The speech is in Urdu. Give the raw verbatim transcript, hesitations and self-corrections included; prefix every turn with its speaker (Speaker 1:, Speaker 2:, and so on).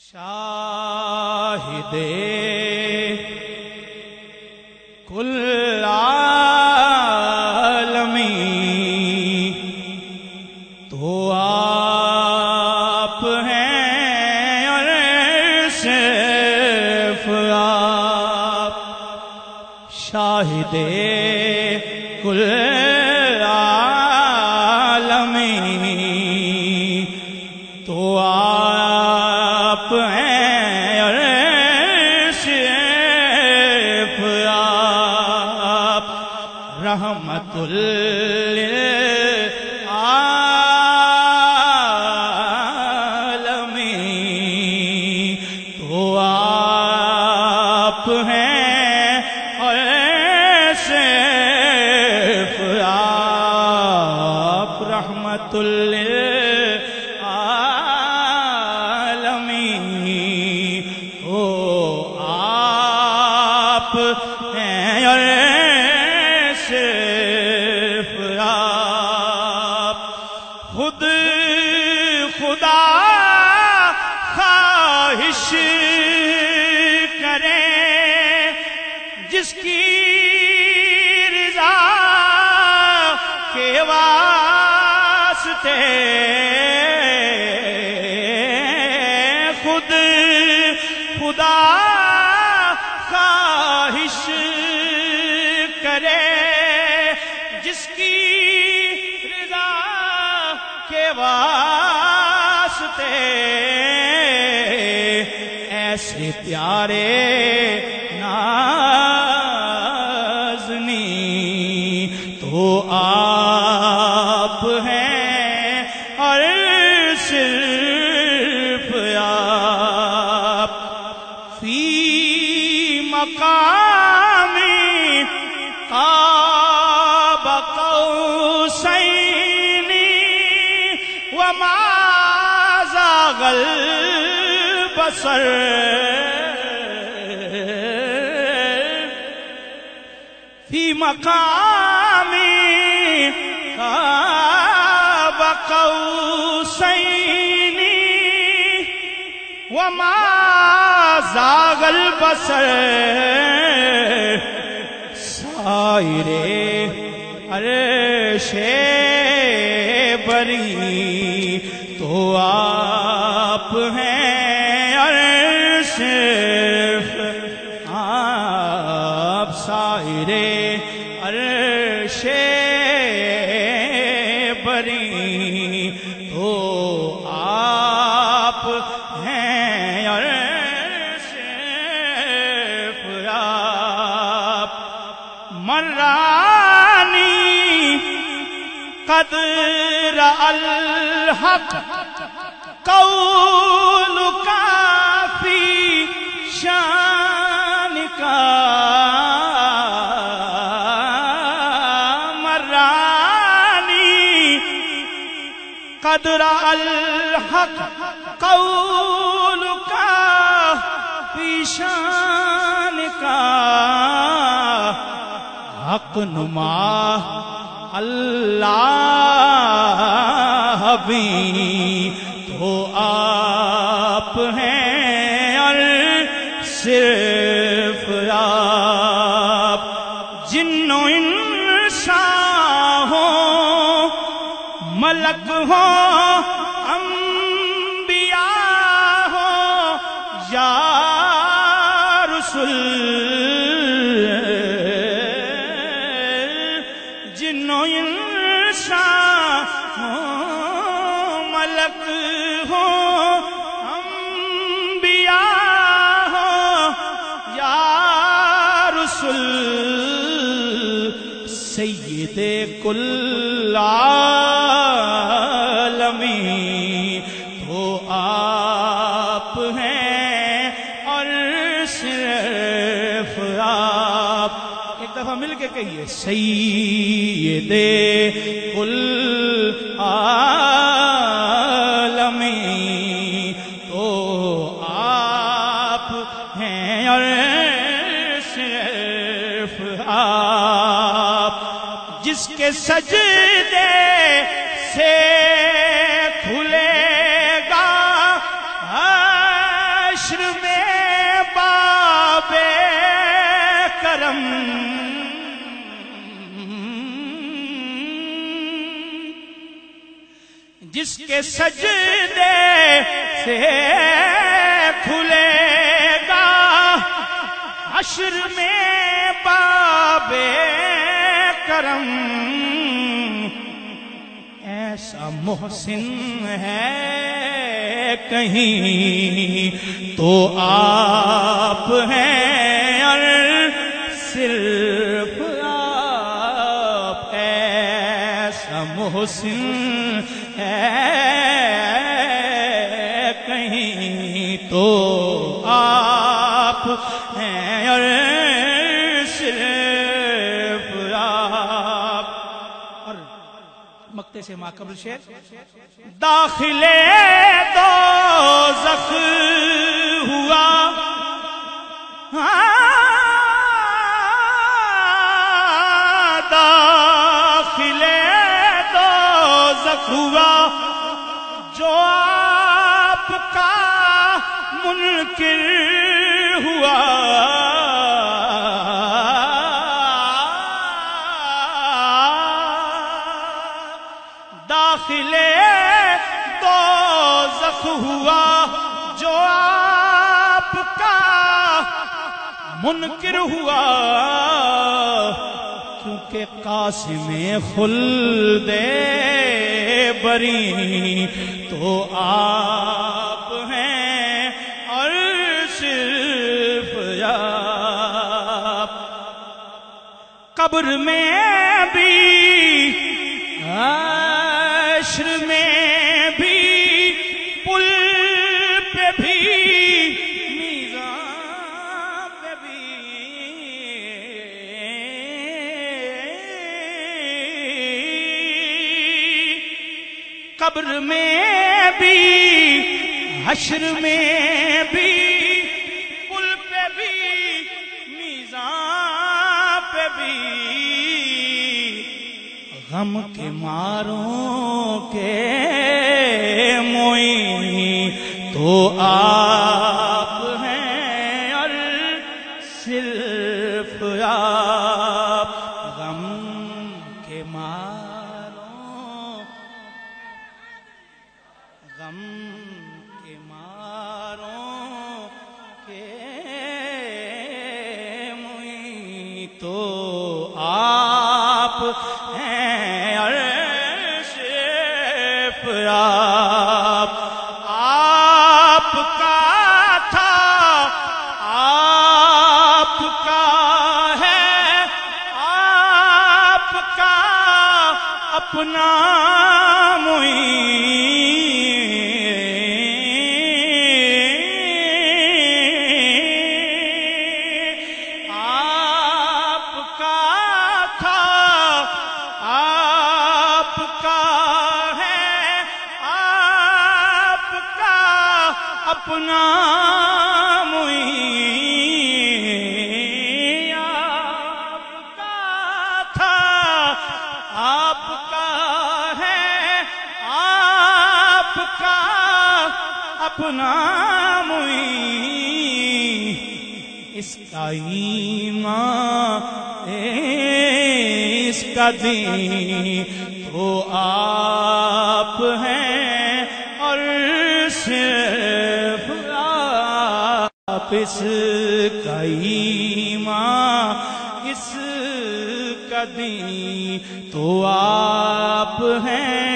Speaker 1: شاہد کل عالمی تو آپ ہیں اور صرف آپ شاہد کل عالمی تو آپ ہیں اور صرف آپ رحمت للعالمین تو آپ ہیں اور صرف آپ رحمت للعالمین تو آپ ہیں اور صرف آپ خود خدا خواہش کریں جس کی رضا کے واسطے خود خدا خواہش کرے جس کی رضا کے واسطے ایسے پیارے نازنی تو آپ ہیں اور صرف آپ فی مقامی قاب قوسین وما زاغ البصر فی مقامی قاب قوسین وما زاغ البصر سائر عرش بری تو آپ ہیں اور صرف آپ سائر عرش بری تو آپ ہیں اور صرف آپ مرانی قد رأى الحق قول کافی شان کا مرانی قد رأى الحق قول کافی شان کا حق نما اللہ بھی تو آپ ہیں اور صرف آپ جن و انسان ہو ملک ہو انبیاء ہو یا رسول جن و انسان ہو ملک ہو انبیاء ہو یا رسول سید کل عالمین تو آپ ہیں اور صرف آپ ایک دفعہ مل کے کہیے سید کل عالمین تو آپ ہیں اور صرف آپ جس کے سجدے سے کھلے گا حشر میں باب کرم جس کے سجدے سے کھلے گا حشر میں باب کرم، ایسا محسن ہے کہیں تو آپ ہیں اور صرف آپ، ایسا محسن ہے کہیں تو آپ ہیں اور صرف آپ۔ اور مقتے سے ماقبل شعر، داخلے دوزخ ہوا داخلے دوزخ ہوا جو آپ کا منکر ہوا، داخلے دوزخ ہوا جو آپ کا منکر ہوا، کیونکہ قاسم خلد بری تو آپ ہیں اور صرف آپ۔ قبر میں بھی حشر میں بھی پل پہ بھی میزان پہ بھی قبر میں بھی حشر میں بھی پل پہ بھی میزان پہ بھی غم کے ماروں کے موئی تو آپ ہیں اور صرف آپ، غم کے ماروں غم کے ماروں کے موئی تو آپ ہیں اور صرف آپ، آپ کا تھا آپ کا ہے آپ کا اپنا معین، آپ کا تھا آپ کا ہے آپ کا اپنا معین، آپ کا تھا آپ کا ہے آپ کا اپنا معین، اس کا ایمان اس کا دین تو آپ ہیں اور صرف آپ، اس کا ایمان اس کا دین تو آپ ہیں